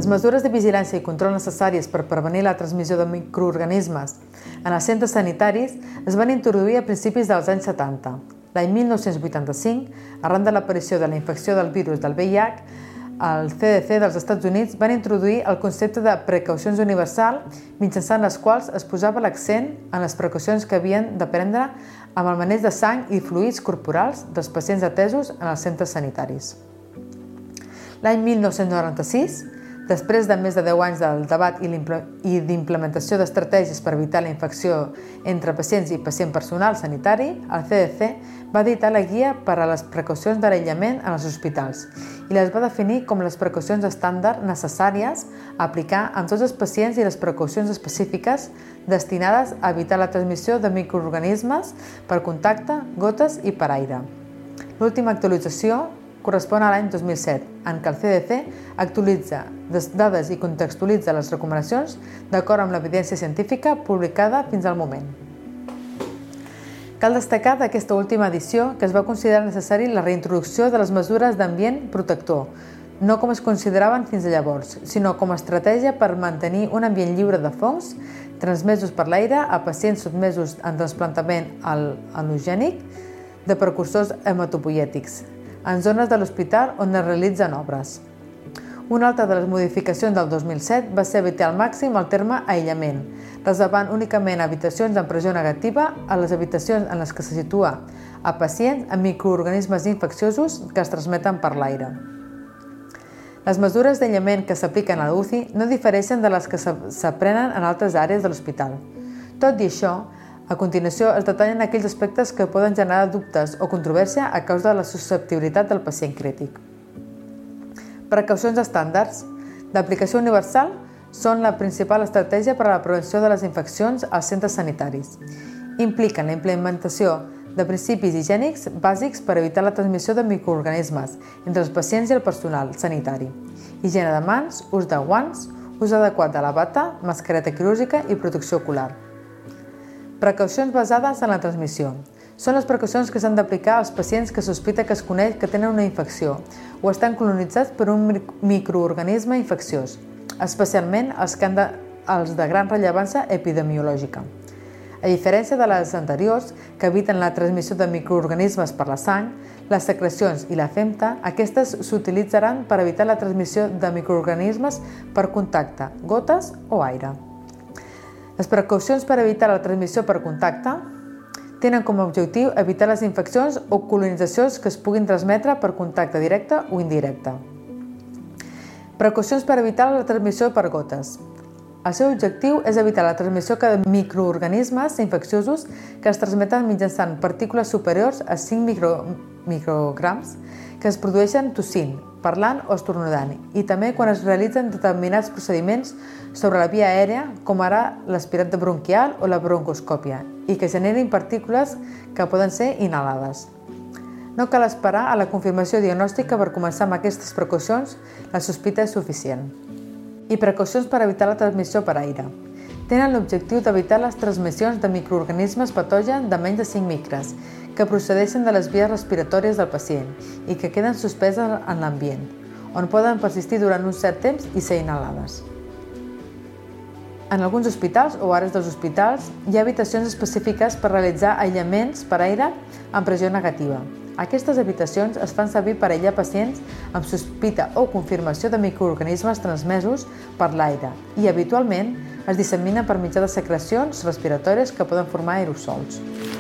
mesures de vigilància i control necessàries per prevenir la transmissió de microorganismes en els centres sanitaris es van introduir a principis dels anys 70. L'any 1985, arran de l'aparició de la infecció del virus del VIH, el CDC dels Estats Units van introduir el concepte de precaucions universal, mitjançant les quals es posava l'accent en les precaucions que havien de prendre amb el maneig de sang i fluids corporals dels pacients atesos en els centres sanitaris. L'any 1996, després de més de 10 anys del debat i d'implementació d'estratègies per evitar la infecció entre pacients i pacient personal sanitari, el CDC va editar la guia per a les precaucions de l'aïllament en els hospitals i les va definir com les precaucions estàndard necessàries a aplicar amb tots els pacients i les precaucions específiques destinades a evitar la transmissió de microorganismes per contacte, gotes i per aire. L'última actualització correspon a l'any 2007, en què el CDC actualitza dades i contextualitza les recomanacions d'acord amb l'evidència científica publicada fins al moment. Cal destacar d'aquesta última edició que es va considerar necessari la reintroducció de les mesures d'ambient protector, no com es consideraven fins a llavors, sinó com a estratègia per mantenir un ambient lliure de fongs transmesos per l'aire a pacients sotmesos en trasplantament al·logènic de precursors hematopoiètics, en zones de l'hospital on es realitzen obres. Una altra de les modificacions del 2007 va ser evitar al màxim el terme aïllament, reservant únicament habitacions amb pressió negativa a les habitacions en les que se situa a pacients amb microorganismes infecciosos que es transmeten per l'aire. Les mesures d'aïllament que s'apliquen a l'UCI no difereixen de les que s'aprenen en altres àrees de l'hospital. Tot i això, a continuació es detallen aquells aspectes que poden generar dubtes o controvèrsia a causa de la susceptibilitat del pacient crític. Precaucions estàndards d'aplicació universal són la principal estratègia per a la prevenció de les infeccions als centres sanitaris. Impliquen la implementació de principis higiènics bàsics per evitar la transmissió de microorganismes entre els pacients i el personal sanitari. Higiene de mans, ús de guants, ús adequat de la bata, mascareta quirúrgica i protecció ocular. Precaucions basades en la transmissió. Són les precaucions que s'han d'aplicar als pacients que sospita que es coneix que tenen una infecció o estan colonitzats per un microorganisme infecciós, especialment els de gran rellevància epidemiològica. A diferència de les anteriors, que eviten la transmissió de microorganismes per la sang, les secrecions i la femta, aquestes s'utilitzaran per evitar la transmissió de microorganismes per contacte, gotes o aire. Les precaucions per evitar la transmissió per contacte tenen com a objectiu evitar les infeccions o colonitzacions que es puguin transmetre per contacte directe o indirecte. Precaucions per evitar la transmissió per gotes. El seu objectiu és evitar la transmissió de microorganismes infecciosos que es transmeten mitjançant partícules superiors a 5 micrograms que es produeixen tossint, parlant o estornudant, i també quan es realitzen determinats procediments sobre la via aèria, com ara l'aspirat bronquial o la broncoscòpia, i que generin partícules que poden ser inhalades. No cal esperar a la confirmació diagnòstica per començar amb aquestes precaucions, la sospita és suficient. I precaucions per evitar la transmissió per aire. Tenen l'objectiu d'evitar les transmissions de microorganismes patògens de menys de 5 micres, que procedeixen de les vies respiratòries del pacient i que queden suspeses en l'ambient, on poden persistir durant un cert temps i ser inhalades. En alguns hospitals o àrees dels hospitals hi ha habitacions específiques per realitzar aïllaments per aire amb pressió negativa. Aquestes habitacions es fan servir per aïllar pacients amb sospita o confirmació de microorganismes transmesos per l'aire i habitualment es disseminen per mitjà de secrecions respiratòries que poden formar aerosols.